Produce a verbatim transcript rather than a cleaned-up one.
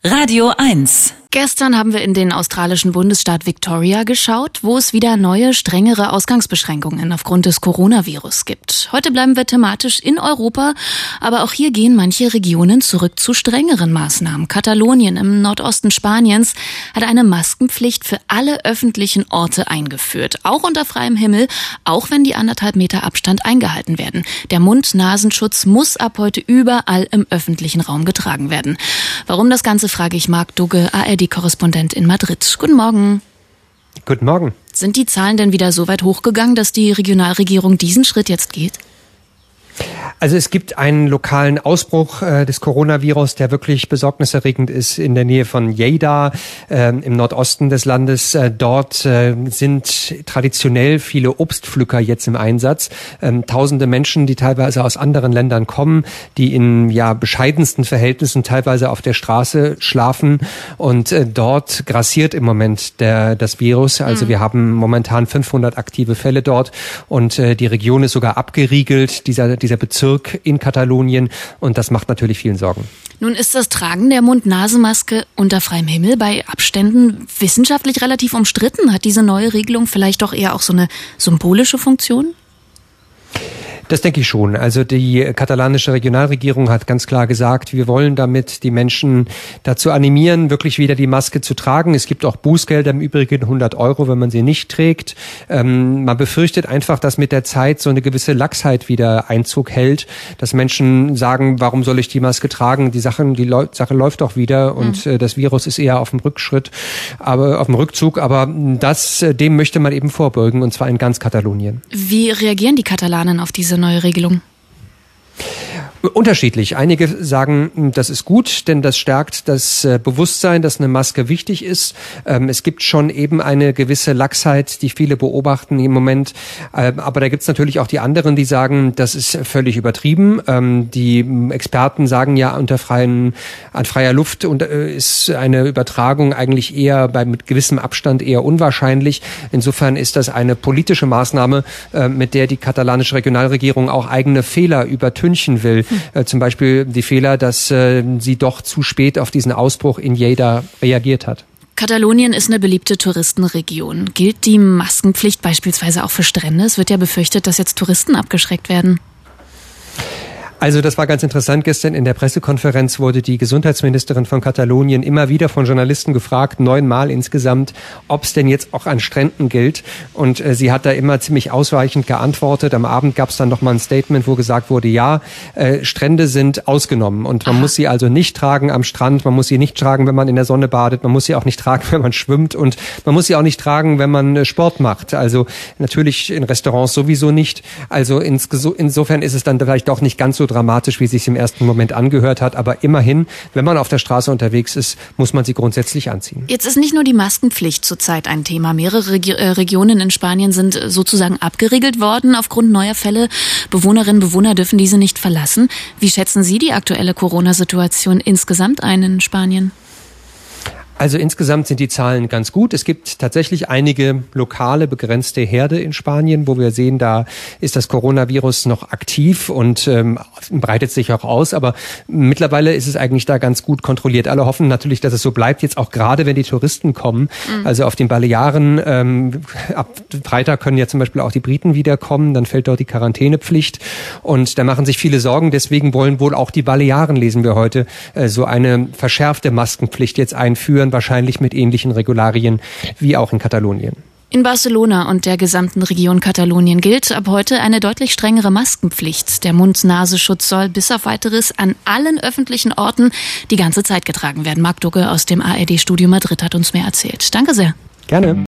Radio eins. Gestern haben wir in den australischen Bundesstaat Victoria geschaut, wo es wieder neue, strengere Ausgangsbeschränkungen aufgrund des Coronavirus gibt. Heute bleiben wir thematisch in Europa, aber auch hier gehen manche Regionen zurück zu strengeren Maßnahmen. Katalonien im Nordosten Spaniens hat eine Maskenpflicht für alle öffentlichen Orte eingeführt. Auch unter freiem Himmel, auch wenn die anderthalb Meter Abstand eingehalten werden. Der Mund-Nasenschutz muss ab heute überall im öffentlichen Raum getragen werden. Warum das Ganze, frage ich Marc Dugge, A R D-Korrespondent in Madrid. Guten Morgen. Guten Morgen. Sind die Zahlen denn wieder so weit hochgegangen, dass die Regionalregierung diesen Schritt jetzt geht? Also es gibt einen lokalen Ausbruch äh, des Coronavirus, der wirklich besorgniserregend ist in der Nähe von Lleida, äh, im Nordosten des Landes. Äh, dort äh, sind traditionell viele Obstpflücker jetzt im Einsatz. Ähm, tausende Menschen, die teilweise aus anderen Ländern kommen, die in ja bescheidensten Verhältnissen teilweise auf der Straße schlafen. Und äh, dort grassiert im Moment der, das Virus. Also mhm. wir haben momentan fünfhundert aktive Fälle dort und äh, die Region ist sogar abgeriegelt, dieser, dieser Bezirk in Katalonien, und das macht natürlich vielen Sorgen. Nun ist das Tragen der Mund-Nasen-Maske unter freiem Himmel bei Abständen wissenschaftlich relativ umstritten. Hat diese neue Regelung vielleicht doch eher auch so eine symbolische Funktion? Das denke ich schon. Also die katalanische Regionalregierung hat ganz klar gesagt, wir wollen damit die Menschen dazu animieren, wirklich wieder die Maske zu tragen. Es gibt auch Bußgelder, im Übrigen hundert Euro, wenn man sie nicht trägt. Ähm, man befürchtet einfach, dass mit der Zeit so eine gewisse Laxheit wieder Einzug hält, dass Menschen sagen, warum soll ich die Maske tragen? Die Sache, die Leu- Sache läuft doch wieder und mhm. äh, das Virus ist eher auf dem Rückschritt, aber auf dem Rückzug. Aber das, dem möchte man eben vorbeugen, und zwar in ganz Katalonien. Wie reagieren die Katalanen auf diese neue Regelung? Unterschiedlich. Einige sagen, das ist gut, denn das stärkt das Bewusstsein, dass eine Maske wichtig ist. Es gibt schon eben eine gewisse Laxheit, die viele beobachten im Moment. Aber da gibt es natürlich auch die anderen, die sagen, das ist völlig übertrieben. Die Experten sagen ja, unter freien, an freier Luft ist eine Übertragung eigentlich eher bei mit gewissem Abstand eher unwahrscheinlich. Insofern ist das eine politische Maßnahme, mit der die katalanische Regionalregierung auch eigene Fehler übertünchen will. Äh, zum Beispiel die Fehler, dass äh, sie doch zu spät auf diesen Ausbruch in Lleida reagiert hat. Katalonien ist eine beliebte Touristenregion. Gilt die Maskenpflicht beispielsweise auch für Strände? Es wird ja befürchtet, dass jetzt Touristen abgeschreckt werden. Also das war ganz interessant. Gestern in der Pressekonferenz wurde die Gesundheitsministerin von Katalonien immer wieder von Journalisten gefragt, neunmal insgesamt, ob es denn jetzt auch an Stränden gilt. Und äh, sie hat da immer ziemlich ausweichend geantwortet. Am Abend gab es dann nochmal ein Statement, wo gesagt wurde, ja, äh, Strände sind ausgenommen. Und man Aha. muss sie also nicht tragen am Strand. Man muss sie nicht tragen, wenn man in der Sonne badet. Man muss sie auch nicht tragen, wenn man schwimmt. Und man muss sie auch nicht tragen, wenn man äh, Sport macht. Also natürlich in Restaurants sowieso nicht. Also ins, insofern ist es dann vielleicht doch nicht ganz so dramatisch, wie es sich im ersten Moment angehört hat. Aber immerhin, wenn man auf der Straße unterwegs ist, muss man sie grundsätzlich anziehen. Jetzt ist nicht nur die Maskenpflicht zurzeit ein Thema. Mehrere Regi- äh, Regionen in Spanien sind sozusagen abgeriegelt worden aufgrund neuer Fälle. Bewohnerinnen und Bewohner dürfen diese nicht verlassen. Wie schätzen Sie die aktuelle Corona-Situation insgesamt ein in Spanien? Also insgesamt sind die Zahlen ganz gut. Es gibt tatsächlich einige lokale begrenzte Herde in Spanien, wo wir sehen, da ist das Coronavirus noch aktiv und ähm, breitet sich auch aus. Aber mittlerweile ist es eigentlich da ganz gut kontrolliert. Alle hoffen natürlich, dass es so bleibt, jetzt auch gerade, wenn die Touristen kommen. Mhm. Also auf den Balearen, ähm, ab Freitag können ja zum Beispiel auch die Briten wiederkommen. Dann fällt dort die Quarantänepflicht. Und da machen sich viele Sorgen. Deswegen wollen wohl auch die Balearen, lesen wir heute, äh, so eine verschärfte Maskenpflicht jetzt einführen. Wahrscheinlich mit ähnlichen Regularien wie auch in Katalonien. In Barcelona und der gesamten Region Katalonien gilt ab heute eine deutlich strengere Maskenpflicht. Der Mund-Nasenschutz soll bis auf Weiteres an allen öffentlichen Orten die ganze Zeit getragen werden. Marc Dugge aus dem A R D-Studio Madrid hat uns mehr erzählt. Danke sehr. Gerne.